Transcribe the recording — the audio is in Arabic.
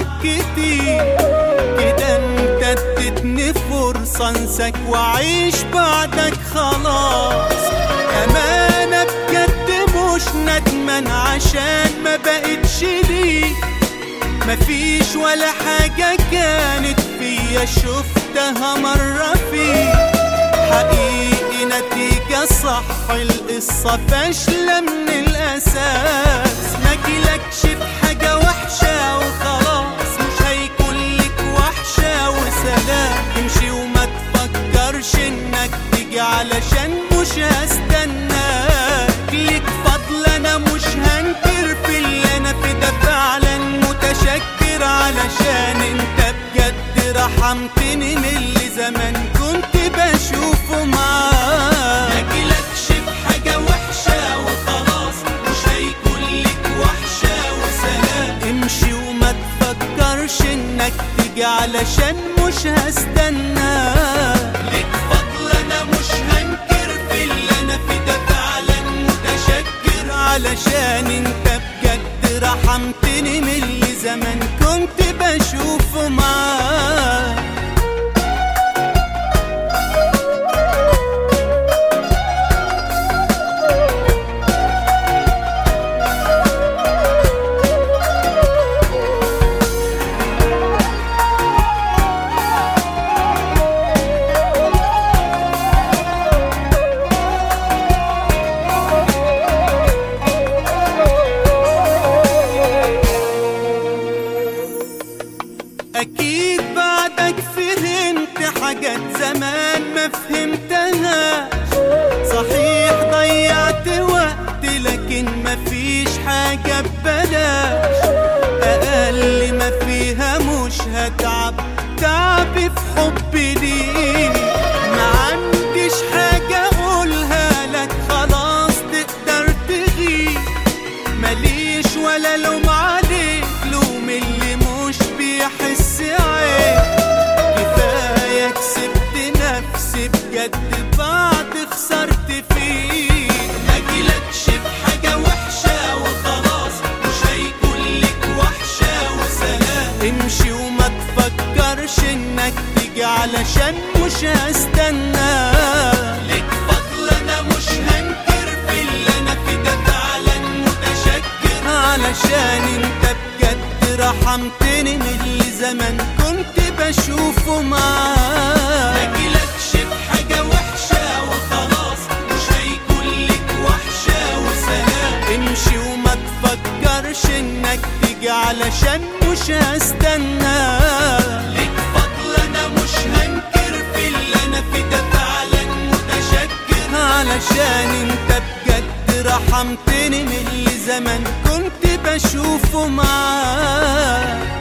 كتير كده، انت اديتني فرصة انساك واعيش بعدك خلاص. امانة بجد مش ندمان عشان ما بقتش ليك، مفيش ولا حاجة كانت فيا شفتها مرة فيك. حقيقي نتيجة صح، القصة فاشلة من الأساس. مجيلكش بحاجة وحشة وخلاص، مش هيكون لك وحشة وسلام. امشي وما تفكرش انك تيجي علشان مش هستناك. ليك فضل انا مش هنكر في اللي انا في ده، فعلا متشكر علشان انت بجد رحمتني من اللي زمان كنت بشوفه معاك. مجيلكش بحاجة وحشة وخلاص، مش هيكون لك وحشة وسلام. امشي وما تفكرش انك تيجي علشان مش هستناك. ليك فضل انا مش هنكر في اللي انا في ده، فعلا متشكر علشان انت بجد رحمتني من اللي زمان كنت بشوفه معاك. أكيد بعدك فهمت حاجات زمان ما فهمتهاش. صحيح ضيعت وقت لكن مفيش حاجة ببلاش. أقل ما فيها مش هتعب، تعبي في حبي ليك. ما عنديش حاجة أقولها لك، خلاص تقدر تغيب. ماليش ولا لوم عليك، لوم اللي مش بيحس عيب. كفاية كسبت نفسي بجد بعد خسرت فيك. مجيلكش بحاجة وحشة وخلاص، مش هيكون لك وحشة وسلام. امشي وما تفكرش انك تيجي علشان مش هستناك. ليك فضل انا مش هنكر في اللي انا في ده، فعلا متشكر علشان انت بجد رحمتني من اللي زمان كنت بشوفه معاك. مجيلكش بحاجة وحشة وخلاص، مش هيكون لك وحشة وسلام. امشي وما تفكرش انك تيجي علشان مش هستناك. ليك فضل انا مش هنكر في اللي انا في ده، فعلا متشكر علشان انت بجد رحمتني من اللي زمان كنت بشوفه معاك.